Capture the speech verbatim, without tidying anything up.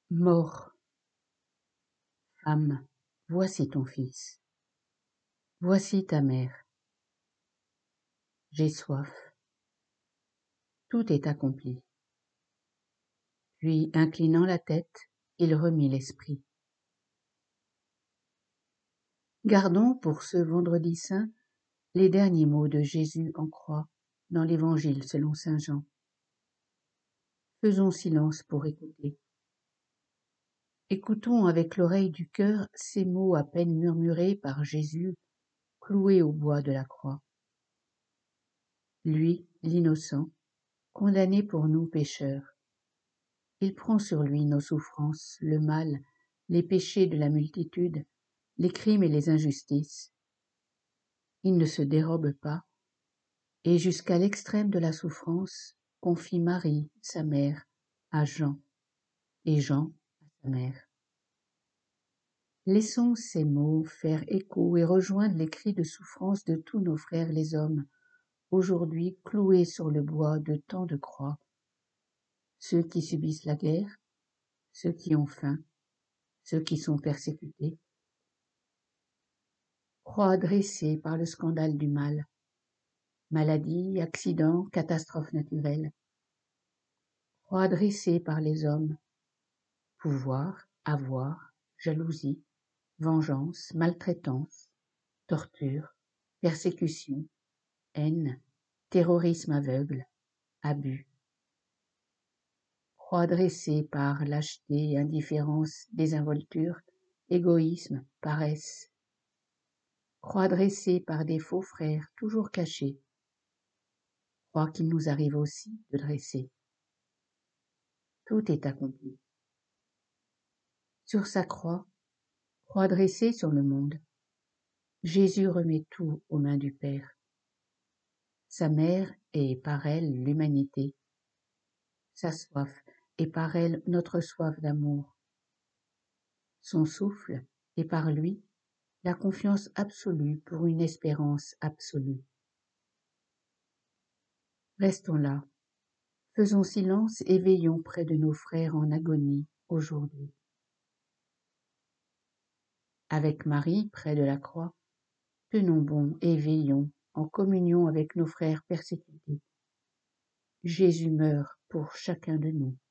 Mort, femme, voici ton fils, voici ta mère. J'ai soif. Tout est accompli. Puis, inclinant la tête, il remit l'esprit. Gardons pour ce vendredi saint les derniers mots de Jésus en croix dans l'Évangile selon saint Jean. Faisons silence pour écouter. Écoutons avec l'oreille du cœur ces mots à peine murmurés par Jésus, cloué au bois de la croix. Lui, l'innocent, condamné pour nous pécheurs. Il prend sur lui nos souffrances, le mal, les péchés de la multitude, les crimes et les injustices. Il ne se dérobe pas, et jusqu'à l'extrême de la souffrance, confie Marie, sa mère, à Jean, et Jean à sa mère. Laissons ces mots faire écho et rejoindre les cris de souffrance de tous nos frères les hommes, aujourd'hui cloués sur le bois de tant de croix, ceux qui subissent la guerre, ceux qui ont faim, ceux qui sont persécutés. Croix dressée par le scandale du mal, maladie, accident, catastrophe naturelle. Croix dressée par les hommes, pouvoir, avoir, jalousie, vengeance, maltraitance, torture, persécution, haine, terrorisme aveugle, abus. Croix dressée par lâcheté, indifférence, désinvolture, égoïsme, paresse. Croix dressée par des faux frères toujours cachés. Croix qu'il nous arrive aussi de dresser. Tout est accompli. Sur sa croix, croix dressée sur le monde, Jésus remet tout aux mains du Père. Sa mère est par elle l'humanité, sa soif est par elle notre soif d'amour. Son souffle est par lui la confiance absolue pour une espérance absolue. Restons là, faisons silence et veillons près de nos frères en agonie aujourd'hui. Avec Marie, près de la croix, tenons bon et veillons en communion avec nos frères persécutés. Jésus meurt pour chacun de nous.